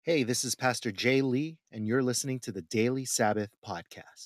Hey, this is Pastor Jay Lee, and you're listening to the Daily Sabbath Podcast.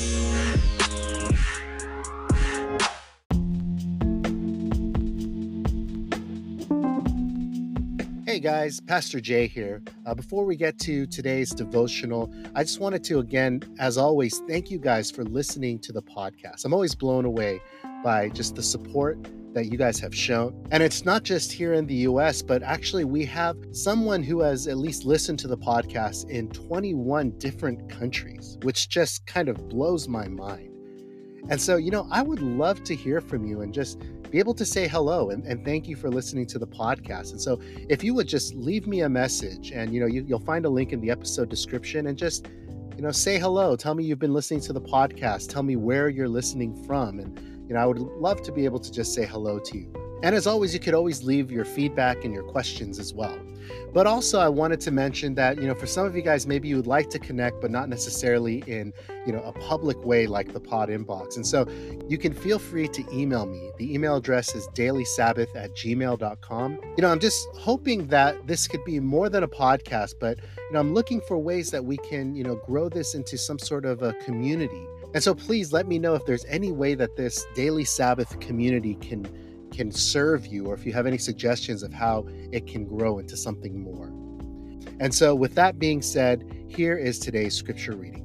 Hey guys, Pastor Jay here. Before we get to today's devotional, I just wanted to again, as always, thank you guys for listening to the podcast. I'm always blown away by just the support that you guys have shown. And it's not just here in the US, but actually we have someone who has at least listened to the podcast in 21 different countries, which just kind of blows my mind. And so, I would love to hear from you and just be able to say hello and thank you for listening to the podcast. And so, if you would just leave me a message and, you'll find a link in the episode description and just, say hello. Tell me you've been listening to the podcast. Tell me where you're listening from. And, I would love to be able to just say hello to you. And as always, you could always leave your feedback and your questions as well. But also, I wanted to mention that, for some of you guys, maybe you would like to connect, but not necessarily in, a public way like the pod inbox. And so you can feel free to email me. The email address is dailysabbath@gmail.com. I'm just hoping that this could be more than a podcast, but, I'm looking for ways that we can, grow this into some sort of a community. And so please let me know if there's any way that this Daily Sabbath community can serve you, or if you have any suggestions of how it can grow into something more. And so with that being said, here is today's scripture reading.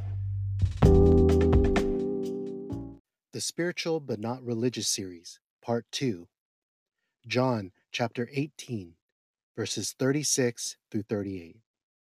The Spiritual but Not Religious series, part 2. John chapter 18, verses 36 through 38.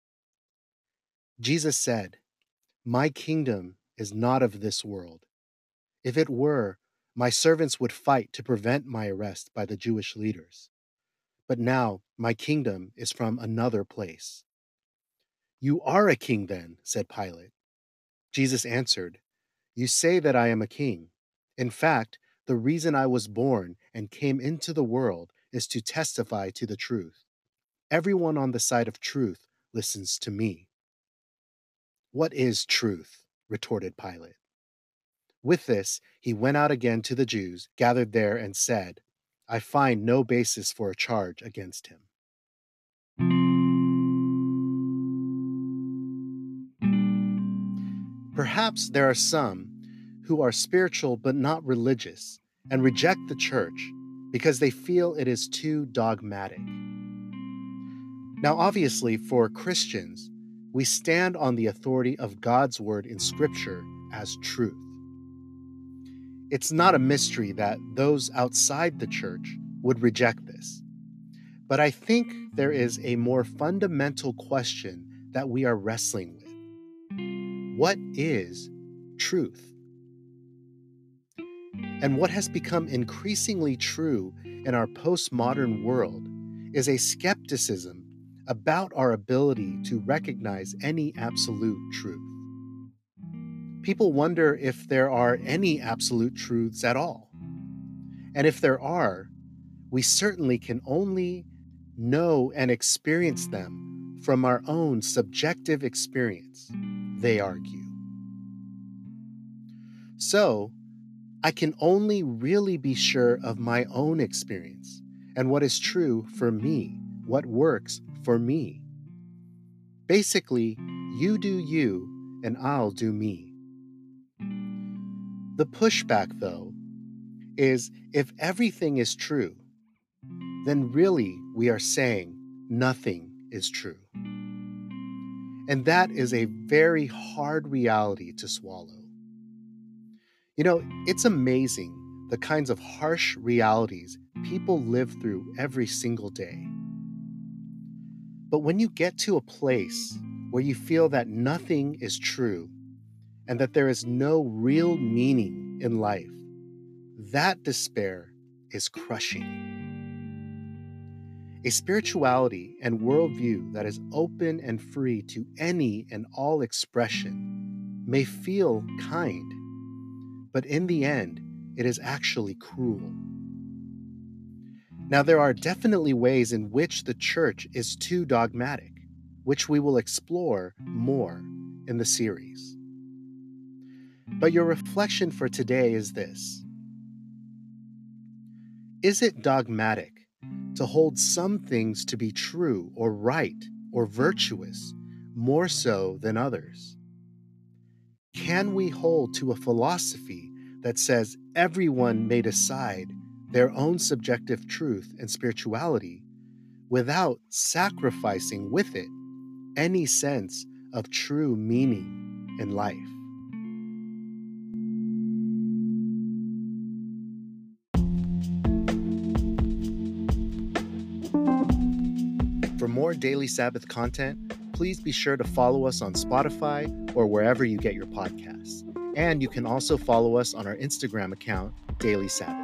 Jesus said, "My kingdom is not of this world. If it were, my servants would fight to prevent my arrest by the Jewish leaders. But now my kingdom is from another place." "You are a king then," said Pilate. Jesus answered, "You say that I am a king. In fact, the reason I was born and came into the world is to testify to the truth. Everyone on the side of truth listens to me." "What is truth?" retorted Pilate. With this, he went out again to the Jews gathered there and said, "I find no basis for a charge against him." Perhaps there are some who are spiritual but not religious and reject the church because they feel it is too dogmatic. Now, obviously, for Christians, we stand on the authority of God's word in Scripture as truth. It's not a mystery that those outside the church would reject this. But I think there is a more fundamental question that we are wrestling with. What is truth? And what has become increasingly true in our postmodern world is a skepticism about our ability to recognize any absolute truth. People wonder if there are any absolute truths at all. And if there are, we certainly can only know and experience them from our own subjective experience, they argue. So, I can only really be sure of my own experience and what is true for me, what works for me. Basically, you do you and I'll do me. The pushback, though, is if everything is true, then really we are saying nothing is true. And that is a very hard reality to swallow. It's amazing the kinds of harsh realities people live through every single day. But when you get to a place where you feel that nothing is true and that there is no real meaning in life, that despair is crushing. A spirituality and worldview that is open and free to any and all expression may feel kind, but in the end, it is actually cruel. Now, there are definitely ways in which the church is too dogmatic, which we will explore more in the series. But your reflection for today is this: is it dogmatic to hold some things to be true or right or virtuous more so than others? Can we hold to a philosophy that says everyone may decide their own subjective truth and spirituality without sacrificing with it any sense of true meaning in life? For more Daily Sabbath content, please be sure to follow us on Spotify or wherever you get your podcasts. And you can also follow us on our Instagram account, Daily Sabbath.